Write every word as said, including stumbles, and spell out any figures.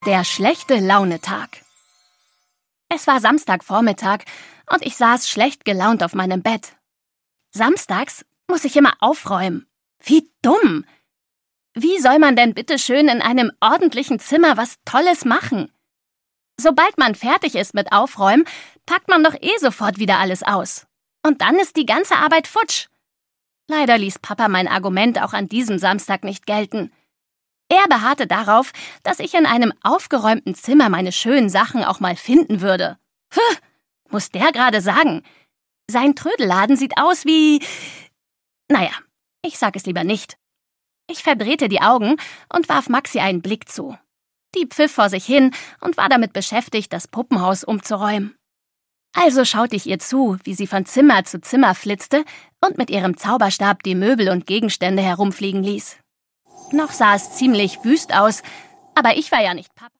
Der schlechte Launetag. Es war Samstagvormittag und ich saß schlecht gelaunt auf meinem Bett. Samstags muss ich immer aufräumen. Wie dumm! Wie soll man denn bitte schön in einem ordentlichen Zimmer was Tolles machen? Sobald man fertig ist mit Aufräumen, packt man doch eh sofort wieder alles aus. Und dann ist die ganze Arbeit futsch. Leider ließ Papa mein Argument auch an diesem Samstag nicht gelten. Er beharrte darauf, dass ich in einem aufgeräumten Zimmer meine schönen Sachen auch mal finden würde. Puh, muss der gerade sagen. Sein Trödelladen sieht aus wie... Naja, ich sag es lieber nicht. Ich verdrehte die Augen und warf Maxi einen Blick zu. Die pfiff vor sich hin und war damit beschäftigt, das Puppenhaus umzuräumen. Also schaute ich ihr zu, wie sie von Zimmer zu Zimmer flitzte und mit ihrem Zauberstab die Möbel und Gegenstände herumfliegen ließ. Noch sah es ziemlich wüst aus, aber ich war ja nicht Papa.